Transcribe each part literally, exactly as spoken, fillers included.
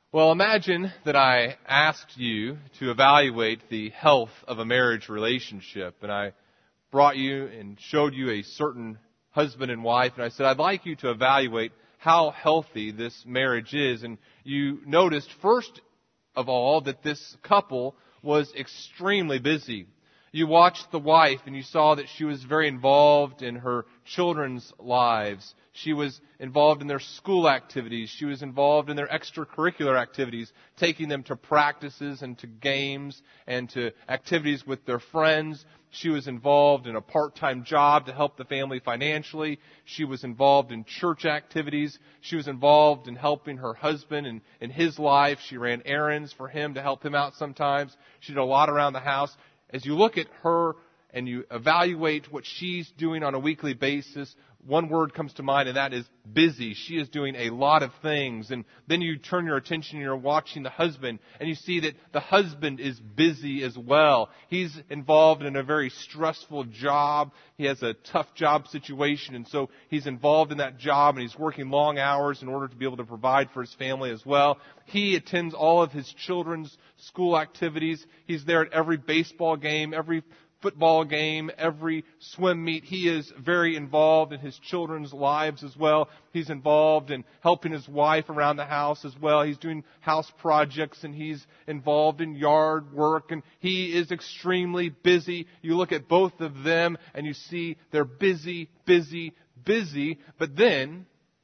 Well, imagine that I asked you to evaluate the health of a marriage relationship, and I brought you and showed you a certain husband and wife, and I said, I'd like you to evaluate how healthy this marriage is. And you noticed, first of all, that this couple was extremely busy. You watched the wife and you saw that she was very involved in her children's lives. She was involved in their school activities. She was involved in their extracurricular activities, taking them to practices and to games and to activities with their friends. She was involved in a part-time job to help the family financially. She was involved in church activities. She was involved in helping her husband in, in his life. She ran errands for him to help him out sometimes. She did a lot around the house. As you look at her and you evaluate what she's doing on a weekly basis, one word comes to mind, and that is busy. She is doing a lot of things. And then you turn your attention and you're watching the husband, and you see that the husband is busy as well. He's involved in a very stressful job. He has a tough job situation, and so he's involved in that job, and he's working long hours in order to be able to provide for his family as well. He attends all of his children's school activities. He's there at every baseball game, every football game, every swim meet. He is very involved in his children's lives as well. He's involved in helping his wife around the house as well. He's doing house projects, and he's involved in yard work, and he is extremely busy. You look at both of them and you see they're busy, busy, busy. But then,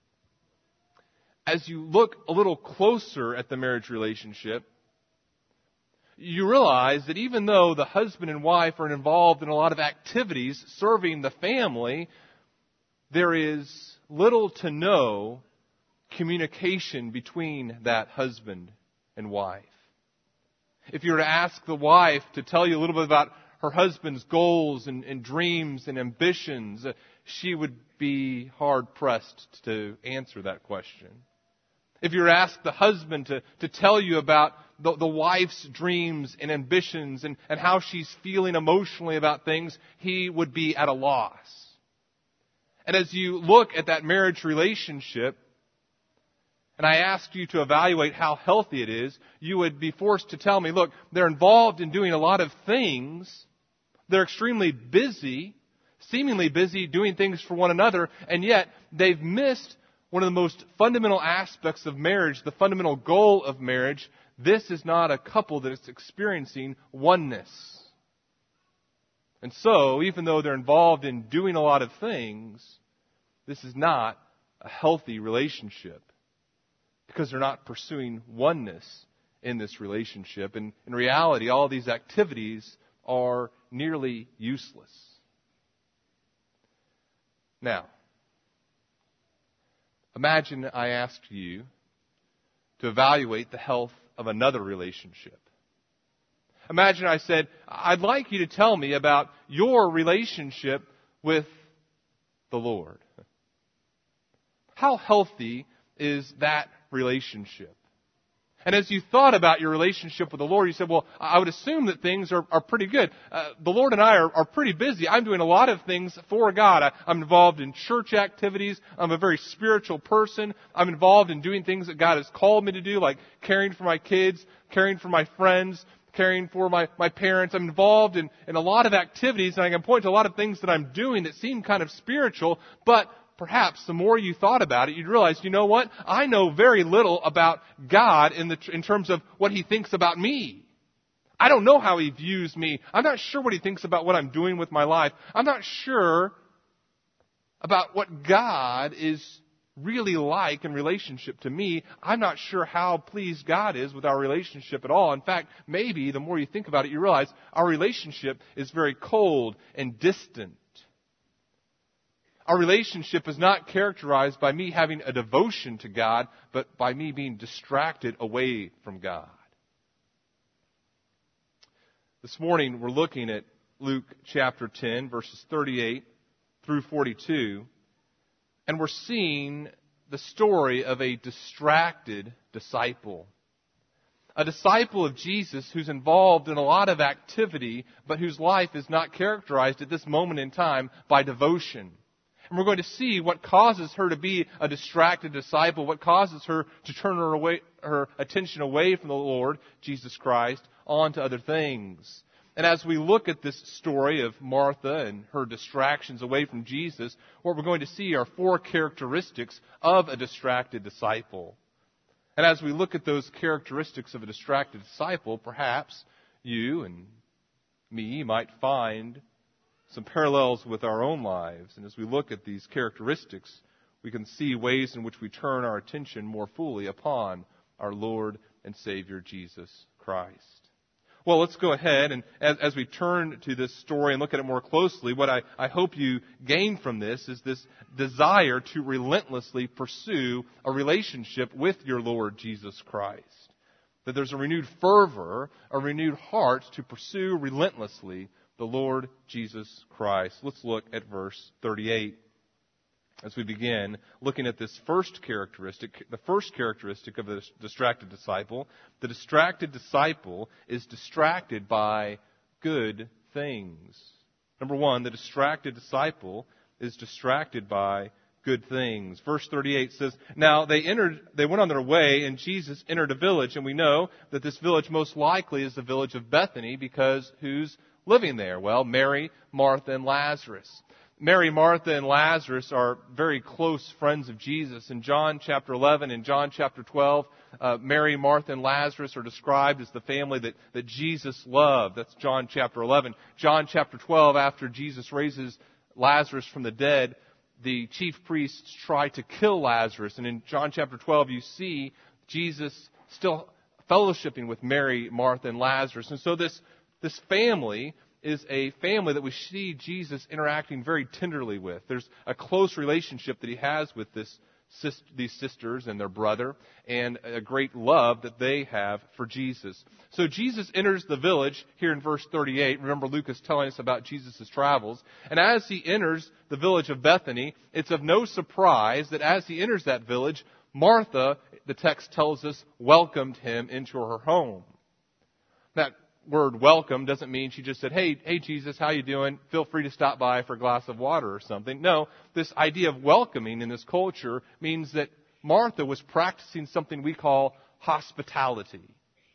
as you look a little closer at the marriage relationship, you realize that even though the husband and wife are involved in a lot of activities serving the family, there is little to no communication between that husband and wife. If you were to ask the wife to tell you a little bit about her husband's goals and, and dreams and ambitions, uh, she would be hard-pressed to answer that question. If you were to ask the husband to, to tell you about the, the wife's dreams and ambitions and, and how she's feeling emotionally about things, he would be at a loss. And as you look at that marriage relationship, and I asked you to evaluate how healthy it is, you would be forced to tell me, look, they're involved in doing a lot of things. They're extremely busy, seemingly busy doing things for one another, and yet they've missed one of the most fundamental aspects of marriage, the fundamental goal of marriage. This is not a couple that is experiencing oneness. And so, even though they're involved in doing a lot of things, this is not a healthy relationship because they're not pursuing oneness in this relationship. And in reality, all these activities are nearly useless. Now, imagine I asked you to evaluate the health of another relationship. Imagine I said, I'd like you to tell me about your relationship with the Lord. How healthy is that relationship? And as you thought about your relationship with the Lord, you said, well, I would assume that things are, are pretty good. Uh, the Lord and I are, are pretty busy. I'm doing a lot of things for God. I, I'm involved in church activities. I'm a very spiritual person. I'm involved in doing things that God has called me to do, like caring for my kids, caring for my friends, caring for my, my parents. I'm involved in, in a lot of activities, and I can point to a lot of things that I'm doing that seem kind of spiritual, but perhaps the more you thought about it, you'd realize, you know what? I know very little about God in the in terms of what He thinks about me. I don't know how He views me. I'm not sure what He thinks about what I'm doing with my life. I'm not sure about what God is really like in relationship to me. I'm not sure how pleased God is with our relationship at all. In fact, maybe the more you think about it, you realize our relationship is very cold and distant. Our relationship is not characterized by me having a devotion to God, but by me being distracted away from God. This morning we're looking at Luke chapter ten, verses thirty-eight through forty-two, and we're seeing the story of a distracted disciple. A disciple of Jesus who's involved in a lot of activity, but whose life is not characterized at this moment in time by devotion. And we're going to see what causes her to be a distracted disciple, what causes her to turn her away, her attention away from the Lord, Jesus Christ, onto other things. And as we look at this story of Martha and her distractions away from Jesus, what we're going to see are four characteristics of a distracted disciple. And as we look at those characteristics of a distracted disciple, perhaps you and me might find some parallels with our own lives. And as we look at these characteristics, we can see ways in which we turn our attention more fully upon our Lord and Savior Jesus Christ. Well, let's go ahead, and as, as we turn to this story and look at it more closely, what I, I hope you gain from this is this desire to relentlessly pursue a relationship with your Lord Jesus Christ. That there's a renewed fervor, a renewed heart to pursue relentlessly the Lord Jesus Christ. Let's look at verse thirty-eight. As we begin looking at this first characteristic, the first characteristic of the distracted disciple, the distracted disciple is distracted by good things. Number one, the distracted disciple is distracted by good things. Verse thirty-eight says, "Now they entered, they went on their way, and Jesus entered a village, and we know that this village most likely is the village of Bethany, because who's living there? Well, Mary, Martha, and Lazarus." Mary, Martha, and Lazarus are very close friends of Jesus. In John chapter eleven and John chapter twelve, uh, Mary, Martha, and Lazarus are described as the family that, that Jesus loved. That's John chapter eleven. John chapter twelve, after Jesus raises Lazarus from the dead, the chief priests try to kill Lazarus. And in John chapter twelve, you see Jesus still fellowshipping with Mary, Martha, and Lazarus. And so this, this family is a family that we see Jesus interacting very tenderly with. There's a close relationship that he has with this, these sisters and their brother, and a great love that they have for Jesus. So Jesus enters the village here in verse thirty-eight. Remember, Luke is telling us about Jesus' travels. And as he enters the village of Bethany, it's of no surprise that as he enters that village, Martha, the text tells us, welcomed him into her home. That word welcome doesn't mean she just said, hey, hey Jesus, how you doing? Feel free to stop by for a glass of water or something. No, this idea of welcoming in this culture means that Martha was practicing something we call hospitality.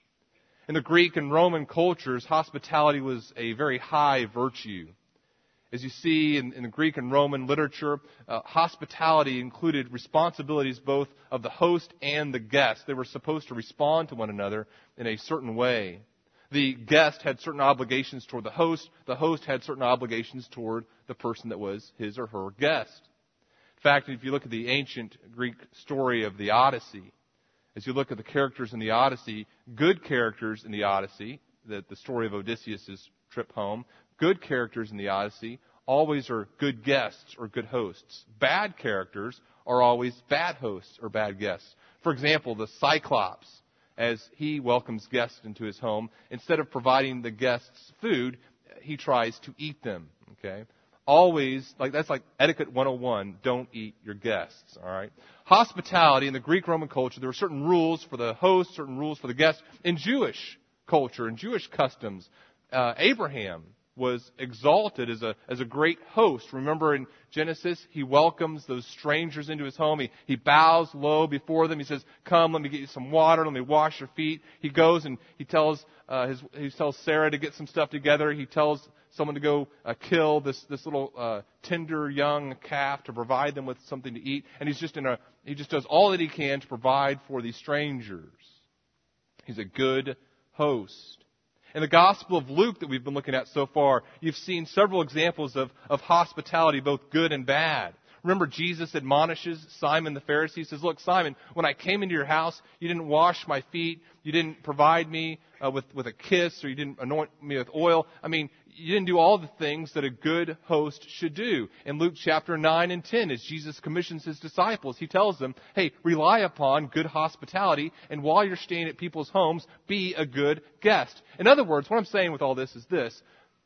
In the Greek and Roman cultures, hospitality was a very high virtue. As you see in, in the Greek and Roman literature, uh, hospitality included responsibilities both of the host and the guest. They were supposed to respond to one another in a certain way. The guest had certain obligations toward the host. The host had certain obligations toward the person that was his or her guest. In fact, if you look at the ancient Greek story of the Odyssey, as you look at the characters in the Odyssey, good characters in the Odyssey, the, the story of Odysseus' trip home, good characters in the Odyssey always are good guests or good hosts. Bad characters are always bad hosts or bad guests. For example, the Cyclops, as he welcomes guests into his home, instead of providing the guests food, he tries to eat them. Okay? Always, like that's like etiquette one oh one, don't eat your guests. All right? Hospitality in the Greek-Roman culture, there were certain rules for the host, certain rules for the guest. In Jewish culture, in Jewish customs, uh, Abraham was exalted as a as a great host. Remember in Genesis, he welcomes those strangers into his home. He, he bows low before them. He says, "Come, let me get you some water. Let me wash your feet." He goes and he tells uh, his he tells Sarah to get some stuff together. He tells someone to go uh, kill this this little uh, tender young calf to provide them with something to eat. And he's just in a he just does all that he can to provide for these strangers. He's a good host. In the Gospel of Luke that we've been looking at so far, you've seen several examples of, of hospitality, both good and bad. Remember, Jesus admonishes Simon the Pharisee. He says, "Look, Simon, when I came into your house, you didn't wash my feet. You didn't provide me uh, with, with a kiss, or you didn't anoint me with oil. I mean, you didn't do all the things that a good host should do." In Luke chapter nine and ten, as Jesus commissions his disciples, he tells them, hey, rely upon good hospitality, and while you're staying at people's homes, be a good guest. In other words, what I'm saying with all this is this.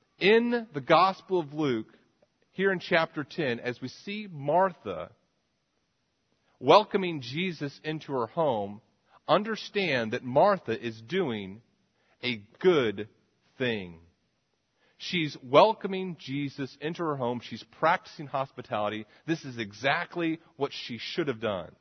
In the Gospel of Luke, here in chapter ten, as we see Martha welcoming Jesus into her home, understand that Martha is doing a good thing. She's welcoming Jesus into her home. She's practicing hospitality. This is exactly what she should have done.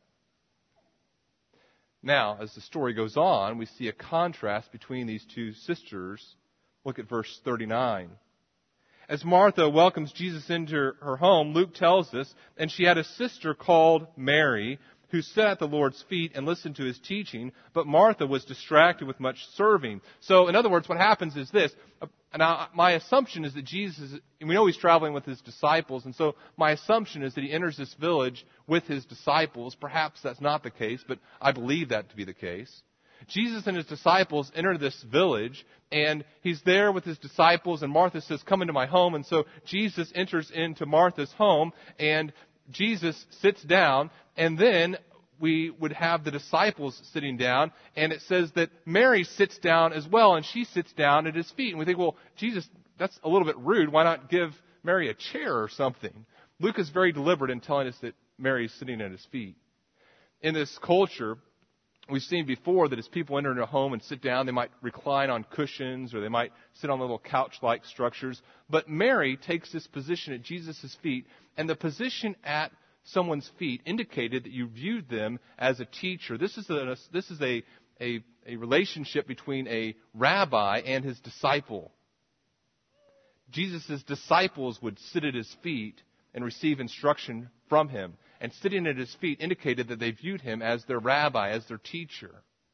Now, as the story goes on, we see a contrast between these two sisters. Look at verse thirty-nine. As Martha welcomes Jesus into her home, Luke tells us, and she had a sister called Mary, who sat at the Lord's feet and listened to his teaching, but Martha was distracted with much serving. So, in other words, what happens is this. Now, my assumption is that Jesus, and we know he's traveling with his disciples, and so my assumption is that he enters this village with his disciples. Perhaps that's not the case, but I believe that to be the case. Jesus and his disciples enter this village, and he's there with his disciples, and Martha says, "Come into my home." And so Jesus enters into Martha's home, and Jesus sits down, and then we would have the disciples sitting down, and it says that Mary sits down as well, and she sits down at his feet. And we think, well, Jesus, that's a little bit rude. Why not give Mary a chair or something? Luke is very deliberate in telling us that Mary is sitting at his feet. In this culture, we've seen before that as people enter into a home and sit down, they might recline on cushions or they might sit on little couch-like structures. But Mary takes this position at Jesus' feet, and the position at someone's feet indicated that you viewed them as a teacher. This is a, this is a, a, a relationship between a rabbi and his disciple. Jesus' disciples would sit at his feet and receive instruction from him. And sitting at his feet indicated that they viewed him as their rabbi, as their teacher.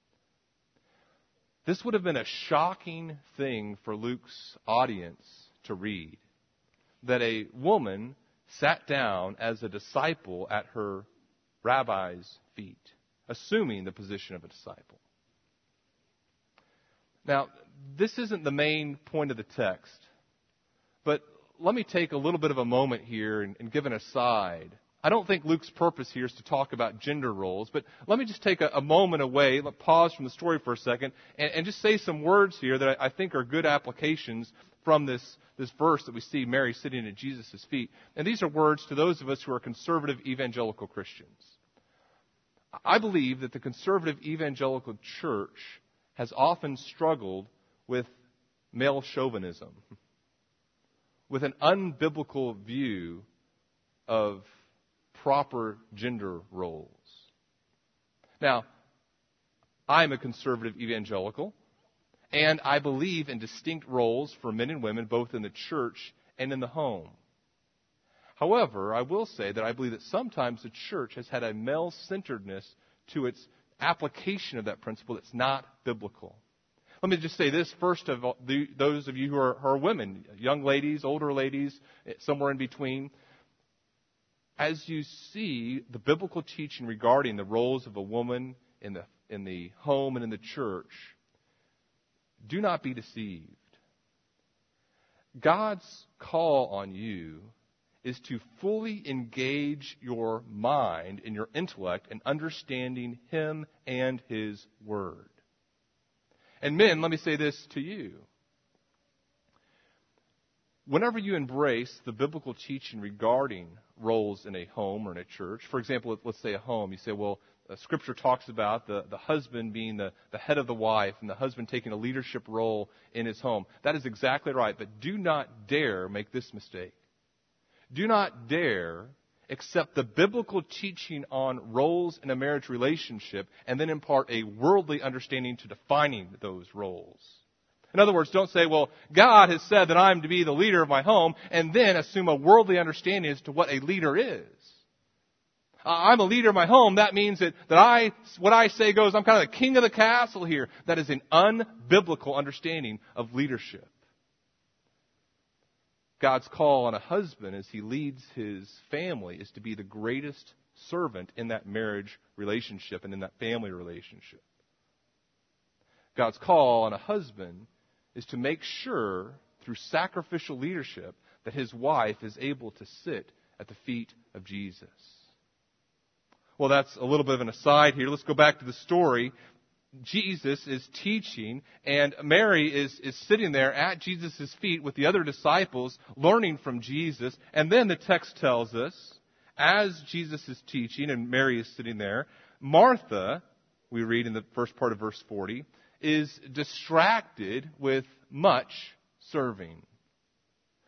This would have been a shocking thing for Luke's audience to read. That a woman sat down as a disciple at her rabbi's feet, assuming the position of a disciple. Now, this isn't the main point of the text, but let me take a little bit of a moment here and, and give an aside. I don't think Luke's purpose here is to talk about gender roles, but let me just take a, a moment away, let pause from the story for a second, and, and just say some words here that I, I think are good applications from this, this verse that we see Mary sitting at Jesus' feet. And these are words to those of us who are conservative evangelical Christians. I believe that the conservative evangelical church has often struggled with male chauvinism, with an unbiblical view of proper gender roles. Now, I'm a conservative evangelical, and I believe in distinct roles for men and women, both in the church and in the home. However, I will say that I believe that sometimes the church has had a male-centeredness to its application of that principle that's not biblical. Let me just say this first of all, the, those of you who are, who are women, young ladies, older ladies, somewhere in between. As you see the biblical teaching regarding the roles of a woman in the in the home and in the church, do not be deceived. God's call on you is to fully engage your mind and your intellect in understanding Him and His Word. And men, let me say this to you. Whenever you embrace the biblical teaching regarding roles in a home or in a church, for example, let's say a home, you say, well, uh, Scripture talks about the, the husband being the, the head of the wife and the husband taking a leadership role in his home. That is exactly right, but do not dare make this mistake. Do not dare accept the biblical teaching on roles in a marriage relationship and then impart a worldly understanding to defining those roles. In other words, don't say, well, God has said that I'm to be the leader of my home, and then assume a worldly understanding as to what a leader is. Uh, I'm a leader of my home. That means that, that I, what I say goes. I'm kind of the king of the castle here. That is an unbiblical understanding of leadership. God's call on a husband as he leads his family is to be the greatest servant in that marriage relationship and in that family relationship. God's call on a husband is to make sure, through sacrificial leadership, that his wife is able to sit at the feet of Jesus. Well, that's a little bit of an aside here. Let's go back to the story. Jesus is teaching, and Mary is, is sitting there at Jesus' feet with the other disciples, learning from Jesus. And then the text tells us, as Jesus is teaching and Mary is sitting there, Martha, we read in the first part of verse forty, is distracted with much serving.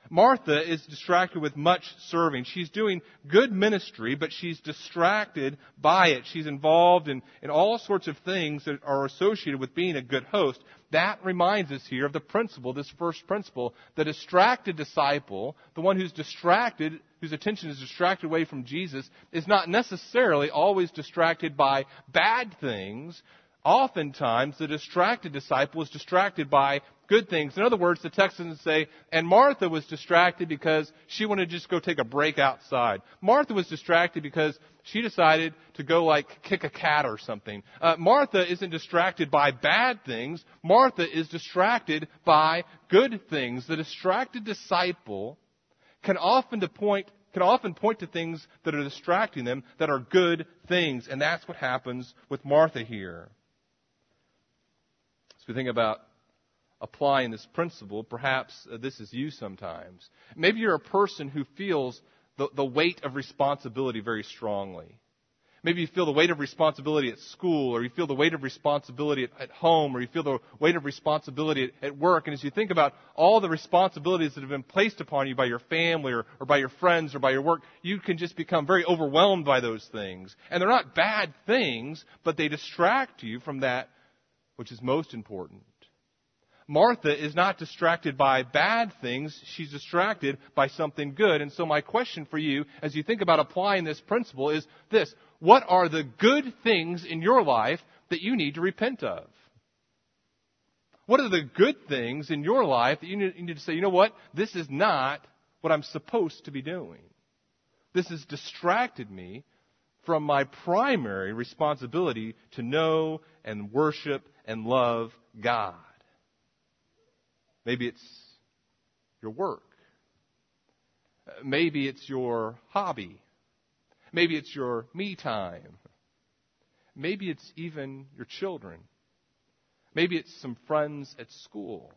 Martha is distracted with much serving. She's doing good ministry, but she's distracted by it. She's involved in, in all sorts of things that are associated with being a good host. That reminds us here of the principle, this first principle. The distracted disciple, the one who's distracted, whose attention is distracted away from Jesus, is not necessarily always distracted by bad things. Oftentimes, the distracted disciple is distracted by good things. In other words, the text doesn't say, and Martha was distracted because she wanted to just go take a break outside. Martha was distracted because she decided to go like kick a cat or something. Uh, Martha isn't distracted by bad things. Martha is distracted by good things. The distracted disciple can often to point can often point to things that are distracting them that are good things. And that's what happens with Martha here. As we think about applying this principle, perhaps uh, this is you sometimes. Maybe you're a person who feels the, the weight of responsibility very strongly. Maybe you feel the weight of responsibility at school, or you feel the weight of responsibility at, at home, or you feel the weight of responsibility at, at work. And as you think about all the responsibilities that have been placed upon you by your family or, or by your friends or by your work, you can just become very overwhelmed by those things. And they're not bad things, but they distract you from that which is most important. Martha is not distracted by bad things. She's distracted by something good. And so my question for you, as you think about applying this principle, is this. What are the good things in your life that you need to repent of? What are the good things in your life that you need to say, you know what? This is not what I'm supposed to be doing. This has distracted me from my primary responsibility to know and worship and love God. Maybe it's your work. Maybe it's your hobby. Maybe it's your me time. Maybe it's even your children. Maybe it's some friends at school.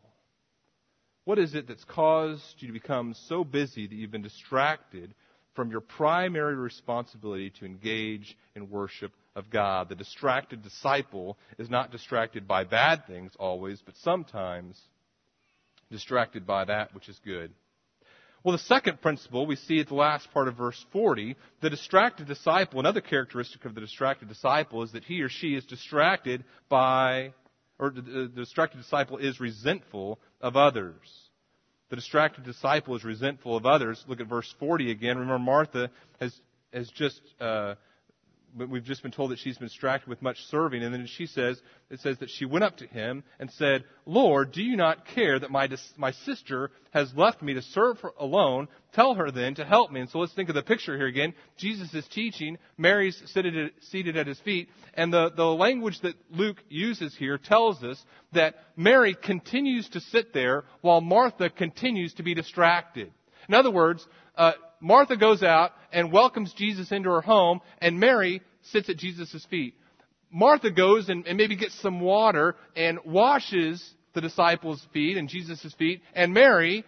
What is it that's caused you to become so busy that you've been distracted from your primary responsibility to engage in worship of God? The distracted disciple is not distracted by bad things always, but sometimes distracted by that which is good. Well, the second principle we see at the last part of verse forty, the distracted disciple, another characteristic of the distracted disciple is that he or she is distracted by, or the distracted disciple is resentful of others. The distracted disciple is resentful of others. Look at verse forty again. Remember, Martha has, has just, uh, we've just been told that she's been distracted with much serving. And then she says, it says that she went up to him and said, Lord, do you not care that my my sister has left me to serve her alone? Tell her then to help me. And so let's think of the picture here again. Jesus is teaching. Mary's seated, seated at his feet. And the, the language that Luke uses here tells us that Mary continues to sit there while Martha continues to be distracted. In other words, uh, Martha goes out and welcomes Jesus into her home, and Mary sits at Jesus' feet. Martha goes and, and maybe gets some water and washes the disciples' feet and Jesus' feet, and Mary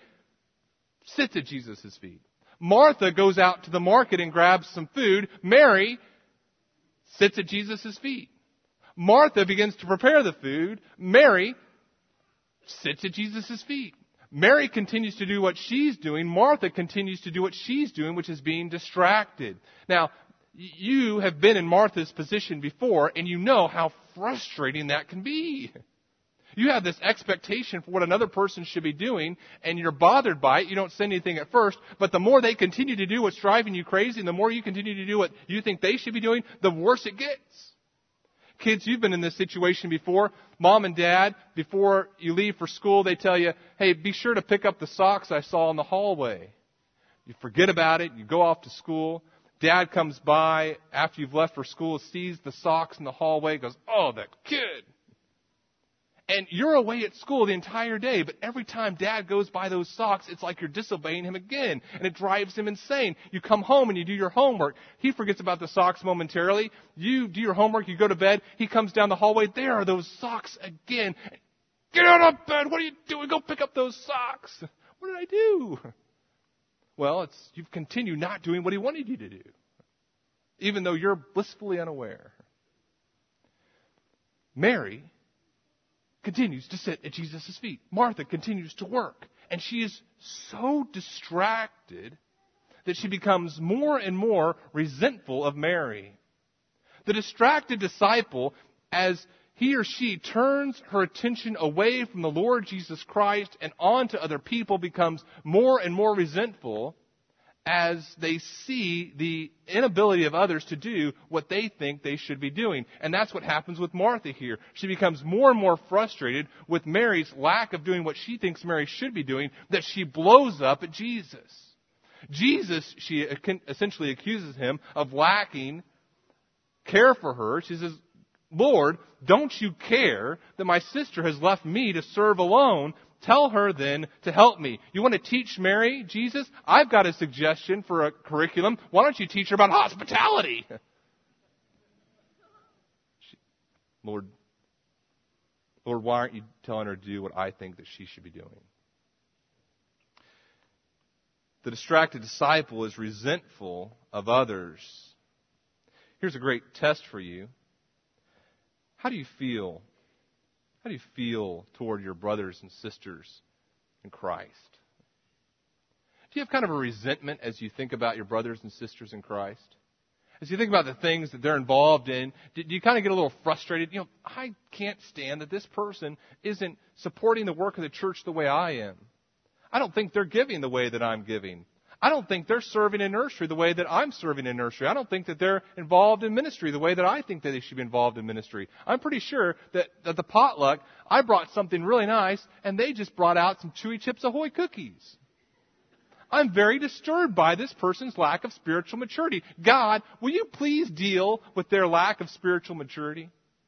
sits at Jesus' feet. Martha goes out to the market and grabs some food. Mary sits at Jesus' feet. Martha begins to prepare the food. Mary sits at Jesus' feet. Mary continues to do what she's doing. Martha continues to do what she's doing, which is being distracted. Now, you have been in Martha's position before, and you know how frustrating that can be. You have this expectation for what another person should be doing, and you're bothered by it. You don't say anything at first, but the more they continue to do what's driving you crazy, and the more you continue to do what you think they should be doing, the worse it gets. Kids, you've been in this situation before. Mom and Dad, before you leave for school, they tell you, hey, be sure to pick up the socks I saw in the hallway. You forget about it. You go off to school. Dad comes by after you've left for school, sees the socks in the hallway, goes, oh, that kid. And you're away at school the entire day, but every time Dad goes by those socks, it's like you're disobeying him again, and it drives him insane. You come home and you do your homework. He forgets about the socks momentarily. You do your homework, you go to bed. He comes down the hallway. There are those socks again. Get out of bed. What are you doing? Go pick up those socks. What did I do? Well, it's you've continued not doing what he wanted you to do, even though you're blissfully unaware. Mary continues to sit at Jesus' feet. Martha continues to work. And she is so distracted that she becomes more and more resentful of Mary. The distracted disciple, as he or she turns her attention away from the Lord Jesus Christ and onto other people, becomes more and more resentful as they see the inability of others to do what they think they should be doing. And that's what happens with Martha here. She becomes more and more frustrated with Mary's lack of doing what she thinks Mary should be doing, that she blows up at Jesus. Jesus, she essentially accuses him of lacking care for her. She says, Lord, don't you care that my sister has left me to serve alone? Tell her then to help me. You want to teach Mary, Jesus? I've got a suggestion for a curriculum. Why don't you teach her about hospitality? She, Lord, Lord, why aren't you telling her to do what I think that she should be doing? The distracted disciple is resentful of others. Here's a great test for you. How do you feel? How do you feel toward your brothers and sisters in Christ? Do you have kind of a resentment as you think about your brothers and sisters in Christ? As you think about the things that they're involved in, do you kind of get a little frustrated? You know, I can't stand that this person isn't supporting the work of the church the way I am. I don't think they're giving the way that I'm giving. I don't think they're serving in nursery the way that I'm serving in nursery. I don't think that they're involved in ministry the way that I think that they should be involved in ministry. I'm pretty sure that at the potluck, I brought something really nice, and they just brought out some Chewy Chips Ahoy cookies. I'm very disturbed by this person's lack of spiritual maturity. God, will you please deal with their lack of spiritual maturity?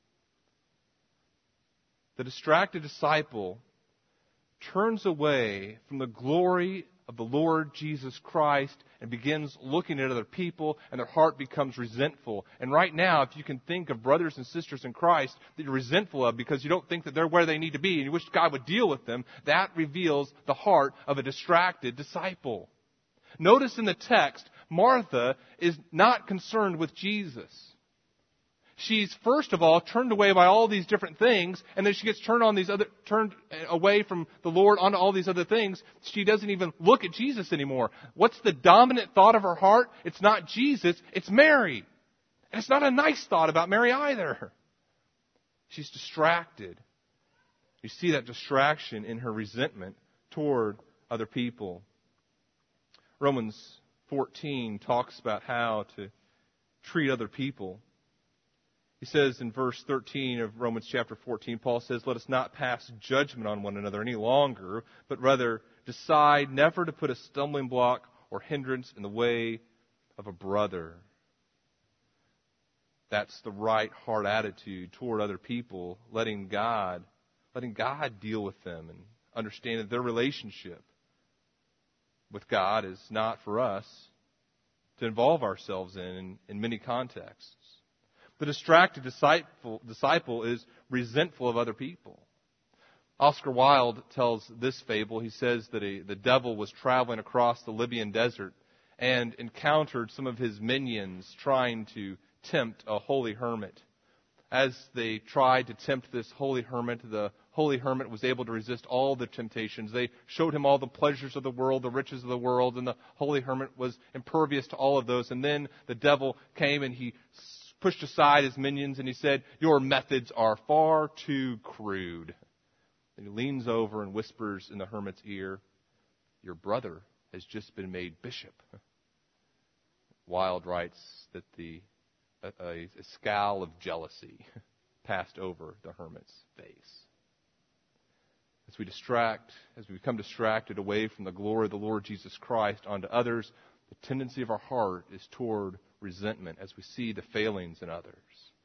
The distracted disciple turns away from the glory of the Lord Jesus Christ and begins looking at other people, and their heart becomes resentful. And right now, if you can think of brothers and sisters in Christ that you're resentful of because you don't think that they're where they need to be and you wish God would deal with them, that reveals the heart of a distracted disciple. Notice in the text, Martha is not concerned with Jesus. She's first of all turned away by all these different things, and then she gets turned on these other turned away from the Lord onto all these other things. She doesn't even look at Jesus anymore. What's the dominant thought of her heart? It's not Jesus, it's Mary. And it's not a nice thought about Mary either. She's distracted. You see that distraction in her resentment toward other people. Romans fourteen talks about how to treat other people. He says in verse thirteen of Romans chapter fourteen, Paul says, let us not pass judgment on one another any longer, but rather decide never to put a stumbling block or hindrance in the way of a brother. That's the right heart attitude toward other people, letting God, letting God deal with them and understand that their relationship with God is not for us to involve ourselves in in, in many contexts. The distracted disciple, disciple is resentful of other people. Oscar Wilde tells this fable. He says that a, the devil was traveling across the Libyan desert and encountered some of his minions trying to tempt a holy hermit. As they tried to tempt this holy hermit, the holy hermit was able to resist all the temptations. They showed him all the pleasures of the world, the riches of the world, and the holy hermit was impervious to all of those. And then the devil came and he pushed aside his minions and he said, your methods are far too crude. And he leans over and whispers in the hermit's ear, your brother has just been made bishop. Wilde writes that the a, a, a scowl of jealousy passed over the hermit's face. As we distract, as we become distracted away from the glory of the Lord Jesus Christ onto others, the tendency of our heart is toward resentment as we see the failings in others.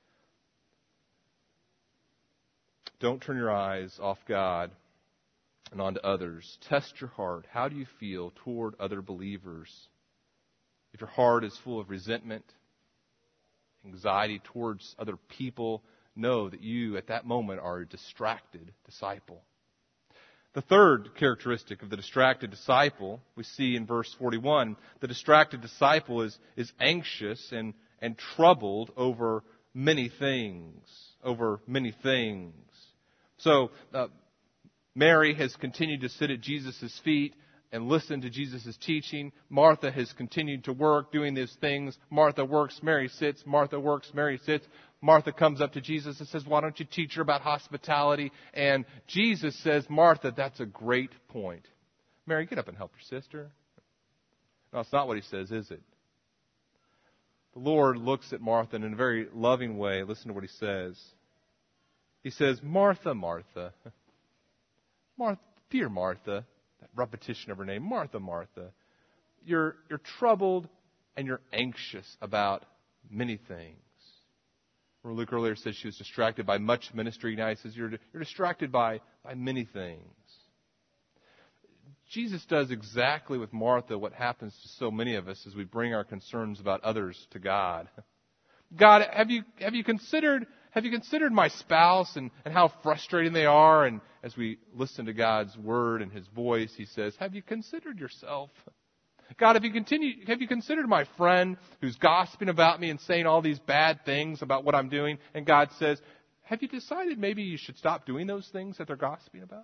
Don't turn your eyes off God and onto others. Test your heart. How do you feel toward other believers? If your heart is full of resentment, anxiety towards other people, know that you at that moment are a distracted disciple. The third characteristic of the distracted disciple, we see in verse forty-one, the distracted disciple is, is anxious and, and troubled over many things. Over many things. So, uh, Mary has continued to sit at Jesus' feet and listen to Jesus' teaching. Martha has continued to work, doing these things. Martha works, Mary sits. Martha works, Mary sits. Martha comes up to Jesus and says, why don't you teach her about hospitality? And Jesus says, Martha, that's a great point. Mary, get up and help your sister. No, it's not what he says, is it? The Lord looks at Martha in a very loving way. Listen to what he says. He says, Martha, Martha. Martha, dear Martha. That repetition of her name, Martha, Martha. You're, you're troubled and you're anxious about many things. Where Luke earlier said she was distracted by much ministry. Now he says you're, you're distracted by, by many things. Jesus does exactly with Martha what happens to so many of us as we bring our concerns about others to God. God, have you, have you considered Have you considered my spouse and, and how frustrating they are? And as we listen to God's word and his voice, he says, have you considered yourself? God, have you continued, have you considered my friend who's gossiping about me and saying all these bad things about what I'm doing? And God says, have you decided maybe you should stop doing those things that they're gossiping about?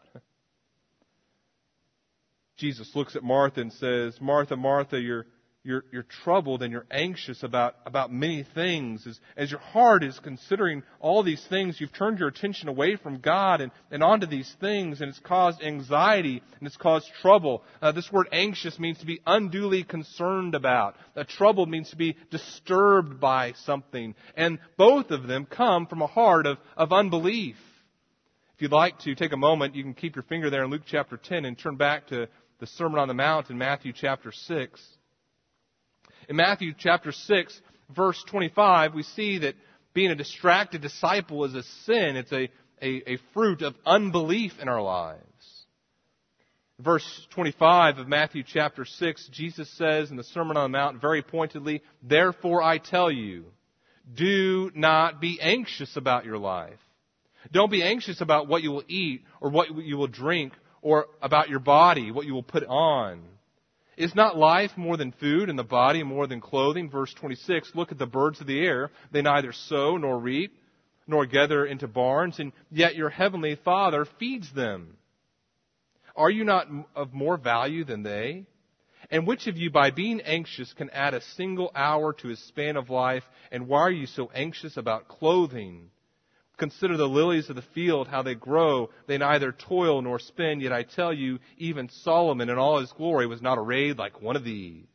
Jesus looks at Martha and says, Martha, Martha, you're You're, you're troubled and you're anxious about, about many things. As, as your heart is considering all these things, you've turned your attention away from God and, and onto these things, and it's caused anxiety and it's caused trouble. Uh, this word anxious means to be unduly concerned about. Uh, trouble means to be disturbed by something. And both of them come from a heart of, of unbelief. If you'd like to take a moment, you can keep your finger there in Luke chapter ten and turn back to the Sermon on the Mount in Matthew chapter six. In Matthew chapter six, verse twenty-five, we see that being a distracted disciple is a sin. It's a, a, a fruit of unbelief in our lives. Verse twenty-five of Matthew chapter six, Jesus says in the Sermon on the Mount very pointedly, therefore I tell you, do not be anxious about your life. Don't be anxious about what you will eat or what you will drink or about your body, what you will put on. Is not life more than food and the body more than clothing? Verse twenty-six, look at the birds of the air. They neither sow nor reap nor gather into barns, and yet your heavenly Father feeds them. Are you not of more value than they? And which of you, by being anxious, can add a single hour to his span of life? And why are you so anxious about clothing? Consider the lilies of the field, how they grow. They neither toil nor spin. Yet I tell you, even Solomon in all his glory was not arrayed like one of these.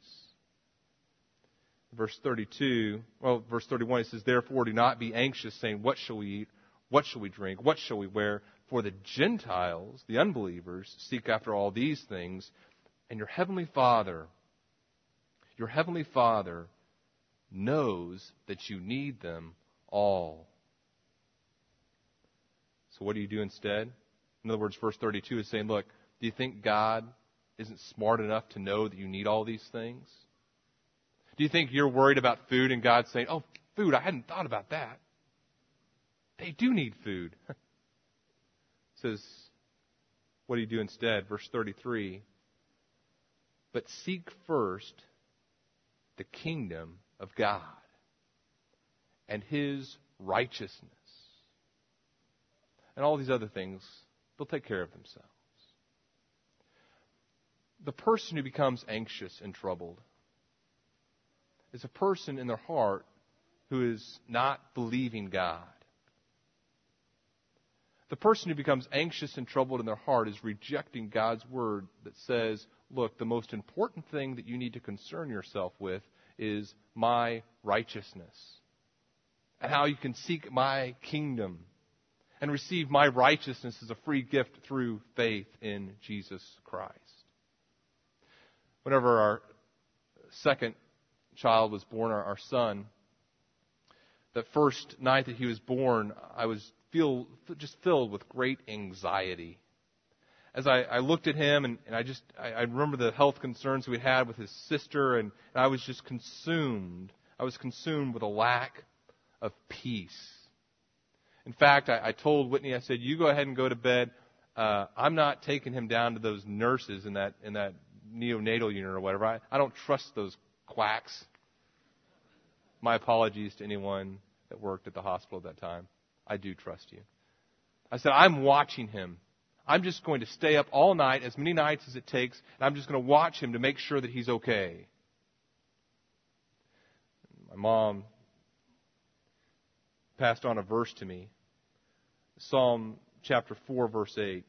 Verse thirty-two, well, verse thirty-one, it says, therefore do not be anxious, saying, what shall we eat? What shall we drink? What shall we wear? For the Gentiles, the unbelievers, seek after all these things. And your heavenly Father, your heavenly Father knows that you need them all. So what do you do instead? In other words, verse thirty-two is saying, look, do you think God isn't smart enough to know that you need all these things? Do you think you're worried about food and God's saying, oh, food, I hadn't thought about that. They do need food. It says, what do you do instead? Verse thirty-three, but seek first the kingdom of God and his righteousness. And all these other things, they'll take care of themselves. The person who becomes anxious and troubled is a person in their heart who is not believing God. The person who becomes anxious and troubled in their heart is rejecting God's word that says, look, the most important thing that you need to concern yourself with is my righteousness and how you can seek my kingdom and receive my righteousness as a free gift through faith in Jesus Christ. Whenever our second child was born, our, our son, the first night that he was born, I was feel just filled with great anxiety. As I, I looked at him, and, and I just I, I remember the health concerns we had with his sister, and, and I was just consumed. I was consumed with a lack of peace. In fact, I, I told Whitney, I said, you go ahead and go to bed. Uh, I'm not taking him down to those nurses in that in that neonatal unit or whatever. I, I don't trust those quacks. My apologies to anyone that worked at the hospital at that time. I do trust you. I said, I'm watching him. I'm just going to stay up all night, as many nights as it takes, and I'm just going to watch him to make sure that he's okay. My mom passed on a verse to me, Psalm chapter four, verse eight.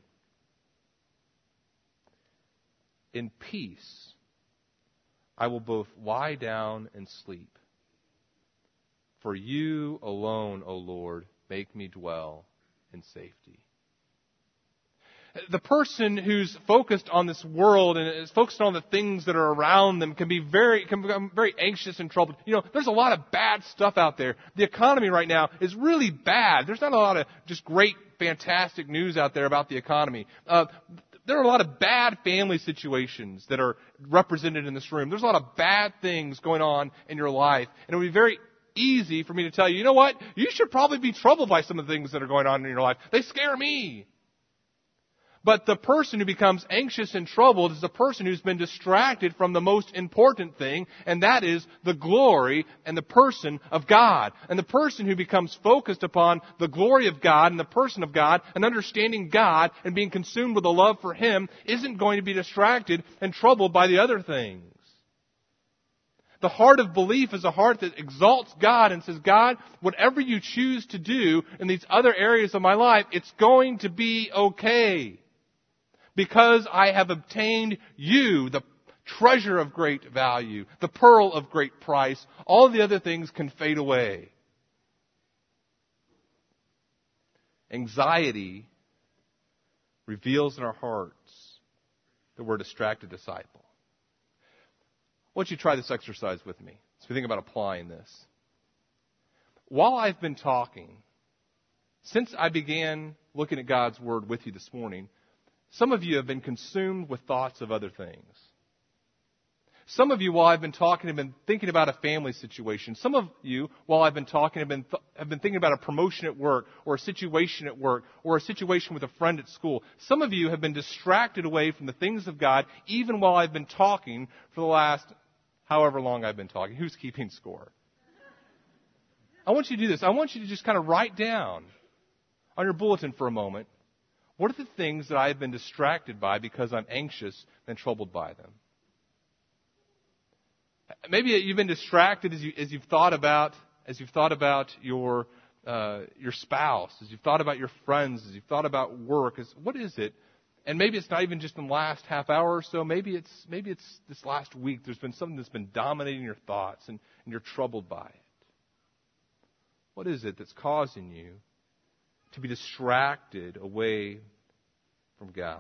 In peace I will both lie down and sleep. For you alone, O Lord, make me dwell in safety. The person who's focused on this world and is focused on the things that are around them can be very, can become very anxious and troubled. You know, there's a lot of bad stuff out there. The economy right now is really bad. There's not a lot of just great, fantastic news out there about the economy. Uh, there are a lot of bad family situations that are represented in this room. There's a lot of bad things going on in your life. And it would be very easy for me to tell you, you know what? You should probably be troubled by some of the things that are going on in your life. They scare me. But the person who becomes anxious and troubled is the person who's been distracted from the most important thing, and that is the glory and the person of God. And the person who becomes focused upon the glory of God and the person of God and understanding God and being consumed with a love for Him isn't going to be distracted and troubled by the other things. The heart of belief is a heart that exalts God and says, God, whatever you choose to do in these other areas of my life, it's going to be okay. Because I have obtained you, the treasure of great value, the pearl of great price, all the other things can fade away. Anxiety reveals in our hearts that we're a distracted disciple. I want you to try this exercise with me as we think about applying this. While I've been talking, since I began looking at God's Word with you this morning, some of you have been consumed with thoughts of other things. Some of you, while I've been talking, have been thinking about a family situation. Some of you, while I've been talking, have been, th- have been thinking about a promotion at work, or a situation at work, or a situation with a friend at school. Some of you have been distracted away from the things of God, even while I've been talking for the last however long I've been talking. Who's keeping score? I want you to do this. I want you to just kind of write down on your bulletin for a moment, what are the things that I have been distracted by because I'm anxious and troubled by them? Maybe you've been distracted as, you, as you've thought about as you've thought about your uh, your spouse, as you've thought about your friends, as you've thought about work. As, what is it? And maybe it's not even just in the last half hour or so. Maybe it's maybe it's this last week. There's been something that's been dominating your thoughts, and, and you're troubled by it. What is it that's causing you to be distracted away from God?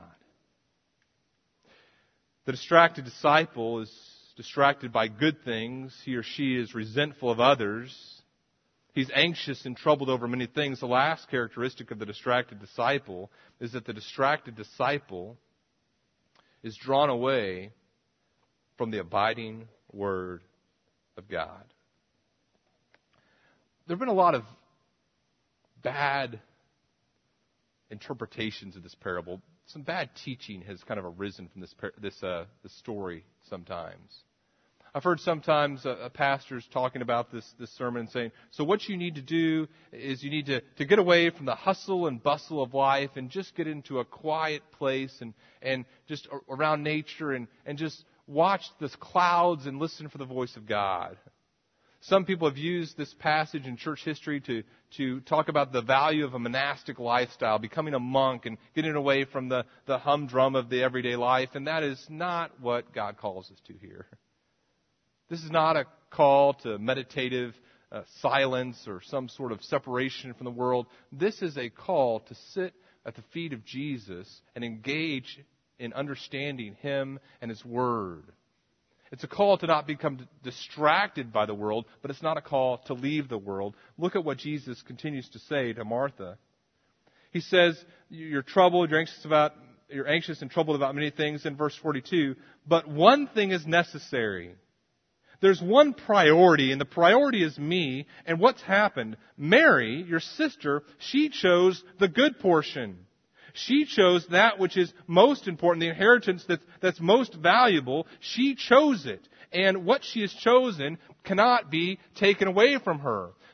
The distracted disciple is distracted by good things. He or she is resentful of others. He's anxious and troubled over many things. The last characteristic of the distracted disciple is that the distracted disciple is drawn away from the abiding Word of God. There have been a lot of bad interpretations of this parable. Some bad teaching has kind of arisen from this this uh, this story sometimes. I've heard sometimes uh, pastors talking about this this sermon and saying, so what you need to do is you need to, to get away from the hustle and bustle of life and just get into a quiet place and, and just around nature and, and just watch the clouds and listen for the voice of God. Some people have used this passage in church history to, to talk about the value of a monastic lifestyle, becoming a monk and getting away from the, the humdrum of the everyday life. And that is not what God calls us to here. This is not a call to meditative uh, silence or some sort of separation from the world. This is a call to sit at the feet of Jesus and engage in understanding Him and His Word. It's a call to not become distracted by the world, but it's not a call to leave the world. Look at what Jesus continues to say to Martha. He says, you're troubled, you're anxious about, you're anxious and troubled about many things in verse forty-two, but one thing is necessary. There's one priority, and the priority is me. And what's happened? Mary, your sister, she chose the good portion. She chose that which is most important, the inheritance that's, that's most valuable. She chose it. And what she has chosen cannot be taken away from her.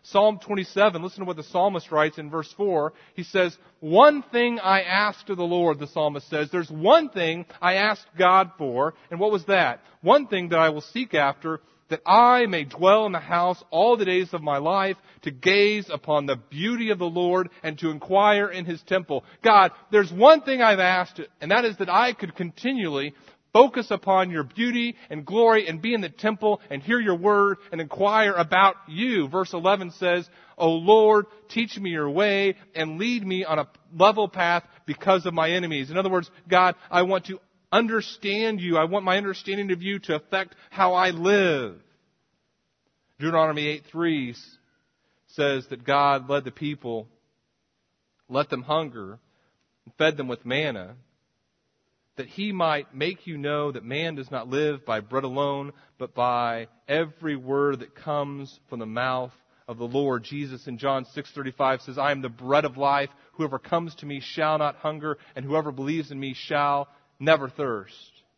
Psalm twenty-seven, listen to what the psalmist writes in verse four. He says, one thing I asked of the Lord, the psalmist says, there's one thing I asked God for, and what was that? One thing that I will seek after, that I may dwell in the house all the days of my life, to gaze upon the beauty of the Lord and to inquire in His temple. God, there's one thing I've asked, and that is that I could continually focus upon your beauty and glory and be in the temple and hear your word and inquire about you. Verse eleven says, O Lord, teach me your way and lead me on a level path because of my enemies. In other words, God, I want to understand you. I want my understanding of you to affect how I live. Deuteronomy eight three says that God led the people, let them hunger, and fed them with manna, that He might make you know that man does not live by bread alone, but by every word that comes from the mouth of the Lord. Jesus in John six thirty-five says, I am the bread of life. Whoever comes to me shall not hunger, and whoever believes in me shall never thirst.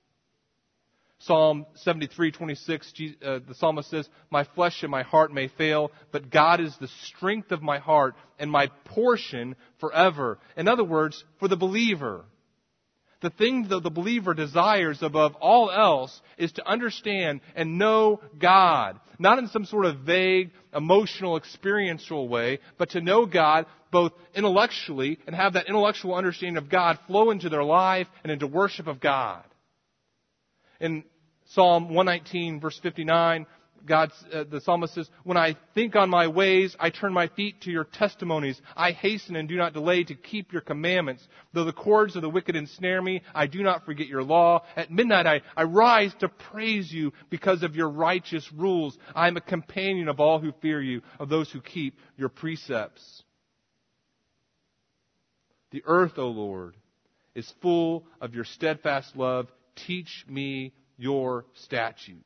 Psalm seventy-three twenty-six, uh, the psalmist says, my flesh and my heart may fail, but God is the strength of my heart and my portion forever. In other words, for the believer, the thing that the believer desires above all else is to understand and know God. Not in some sort of vague, emotional, experiential way, but to know God both intellectually and have that intellectual understanding of God flow into their life and into worship of God. In Psalm one nineteen, verse fifty-nine, God, uh, the psalmist says, when I think on my ways, I turn my feet to your testimonies. I hasten and do not delay to keep your commandments. Though the cords of the wicked ensnare me, I do not forget your law. At midnight I, I rise to praise you because of your righteous rules. I am a companion of all who fear you, of those who keep your precepts. The earth, O Lord, is full of your steadfast love. Teach me your statutes.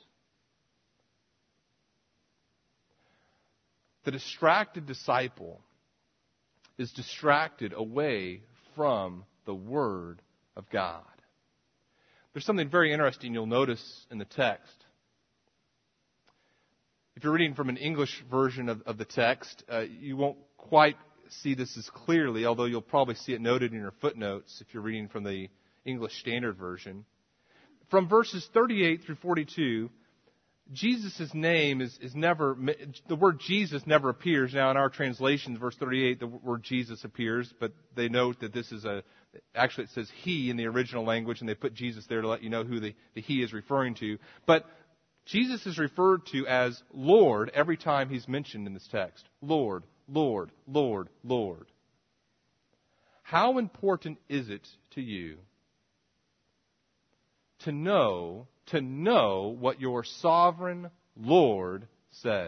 The distracted disciple is distracted away from the Word of God. There's something very interesting you'll notice in the text. If you're reading from an English version of, of the text, uh, you won't quite see this as clearly, although you'll probably see it noted in your footnotes if you're reading from the English Standard Version. From verses thirty-eight through forty-two, Jesus' name is, is never, the word Jesus never appears. Now in our translations, verse thirty-eight, the word Jesus appears, but they note that this is a, actually it says He in the original language, and they put Jesus there to let you know who the, the He is referring to. But Jesus is referred to as Lord every time He's mentioned in this text. Lord, Lord, Lord, Lord. How important is it to you to know, to know what your sovereign Lord says?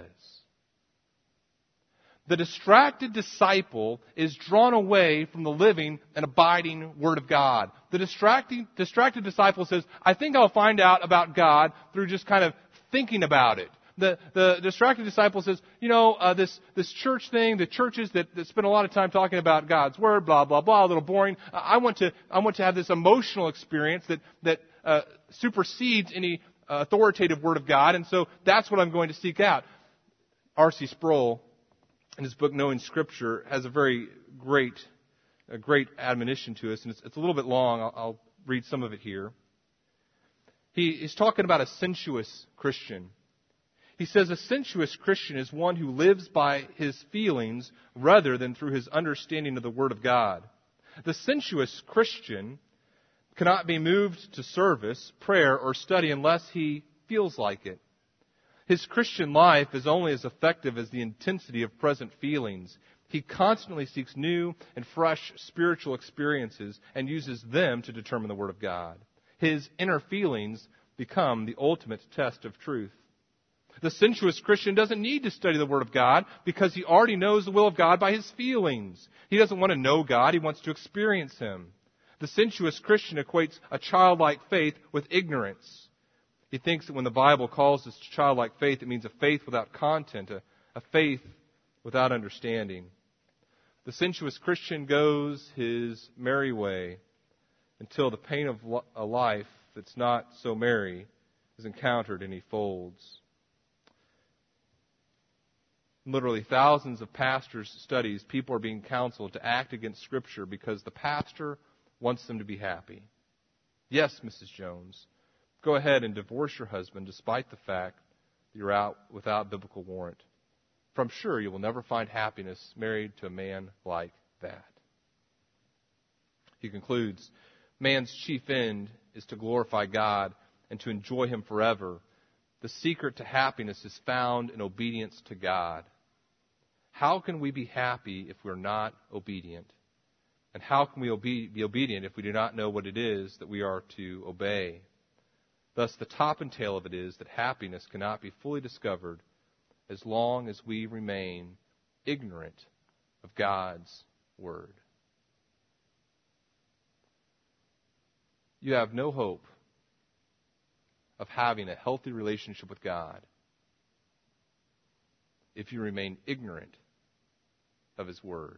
The distracted disciple is drawn away from the living and abiding Word of God. The distracted, distracted disciple says, I think I'll find out about God through just kind of thinking about it. The, the distracted disciple says, you know, uh, this, this church thing, the churches that, that spend a lot of time talking about God's Word, blah, blah, blah, a little boring. Uh, I want to, I want to have this emotional experience that, that, uh, supersedes any uh, authoritative Word of God. And so that's what I'm going to seek out. R C Sproul, in his book Knowing Scripture, has a very great, a great admonition to us. And it's, it's a little bit long. I'll, I'll read some of it here. He is talking about a sensuous Christian. He says a sensuous Christian is one who lives by his feelings rather than through his understanding of the Word of God. The sensuous Christian cannot be moved to service, prayer, or study unless he feels like it. His Christian life is only as effective as the intensity of present feelings. He constantly seeks new and fresh spiritual experiences and uses them to determine the Word of God. His inner feelings become the ultimate test of truth. The sensuous Christian doesn't need to study the Word of God because he already knows the will of God by his feelings. He doesn't want to know God, he wants to experience Him. The sensuous Christian equates a childlike faith with ignorance. He thinks that when the Bible calls this childlike faith, it means a faith without content, a, a faith without understanding. The sensuous Christian goes his merry way until the pain of a life that's not so merry is encountered and he folds. Literally thousands of pastors' studies, people are being counseled to act against Scripture because the pastor wants them to be happy. Yes, Missus Jones, go ahead and divorce your husband despite the fact that you're out without biblical warrant. For I'm sure you will never find happiness married to a man like that. He concludes, man's chief end is to glorify God and to enjoy Him forever. The secret to happiness is found in obedience to God. How can we be happy if we're not obedient? And how can we obe- be obedient if we do not know what it is that we are to obey? Thus, the top and tail of it is that happiness cannot be fully discovered as long as we remain ignorant of God's Word. You have no hope of having a healthy relationship with God if you remain ignorant of His Word.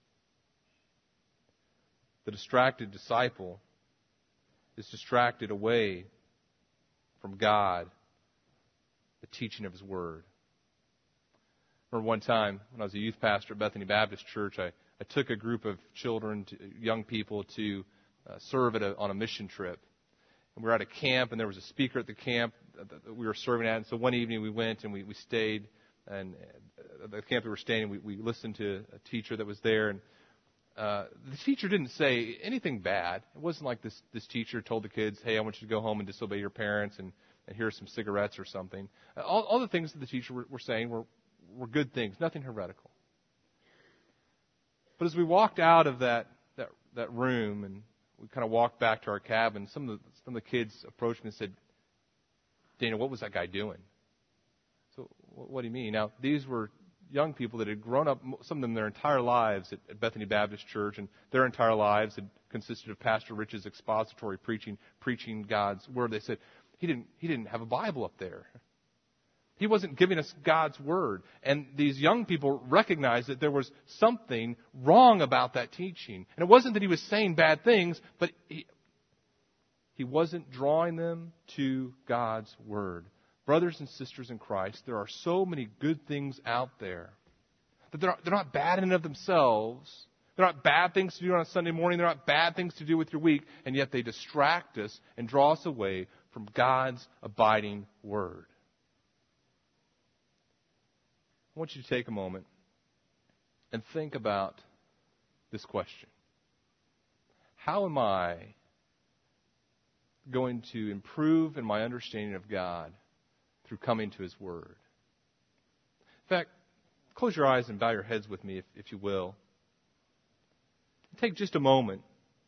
The distracted disciple is distracted away from God, the teaching of His Word. I remember one time when I was a youth pastor at Bethany Baptist Church, I, I took a group of children, to, young people, to uh, serve at a, on a mission trip. And we were at a camp, and there was a speaker at the camp that we were serving at. And so one evening we went and we, we stayed. And at the camp we were staying, we, we listened to a teacher that was there. And uh, the teacher didn't say anything bad. It wasn't like this, this teacher told the kids, hey, I want you to go home and disobey your parents and, and here's some cigarettes or something. Uh, all, all the things that the teacher were, were saying were, were good things, nothing heretical. But as we walked out of that, that, that room and we kind of walked back to our cabin, some of the, some of the kids approached me and said, Dana, what was that guy doing? So what do you mean? Now, these were young people that had grown up, some of them their entire lives at, at Bethany Baptist Church, and their entire lives had consisted of Pastor Rich's expository preaching, preaching God's Word. They said, he didn't, he didn't have a Bible up there. He wasn't giving us God's Word. And these young people recognized that there was something wrong about that teaching. And it wasn't that he was saying bad things, but he, he wasn't drawing them to God's Word. Brothers and sisters in Christ, there are so many good things out there that they're not, they're not bad in and of themselves. They're not bad things to do on a Sunday morning. They're not bad things to do with your week. And yet they distract us and draw us away from God's abiding Word. I want you to take a moment and think about this question. How am I going to improve in my understanding of God through coming to His Word? In fact, close your eyes and bow your heads with me, if, if you will. Take just a moment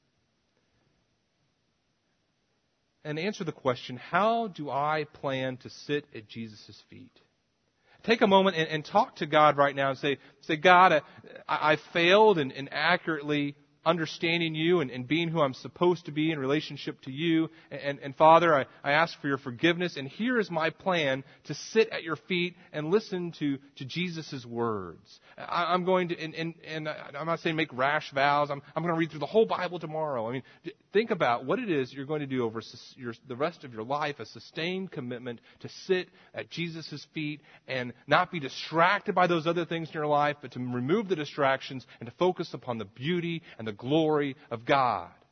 and answer the question, how do I plan to sit at Jesus' feet? Take a moment and, and talk to God right now and say, say God, I, I failed in, in accurately understanding you and, and being who I'm supposed to be in relationship to you. And, and, and Father, I, I ask for your forgiveness. And here is my plan to sit at your feet and listen to, to Jesus' words. I, I'm going to, and, and, and I'm not saying make rash vows. I'm, I'm going to read through the whole Bible tomorrow. I mean, think about what it is you're going to do over your, the rest of your life, a sustained commitment to sit at Jesus' feet and not be distracted by those other things in your life, but to remove the distractions and to focus upon the beauty and the glory of God.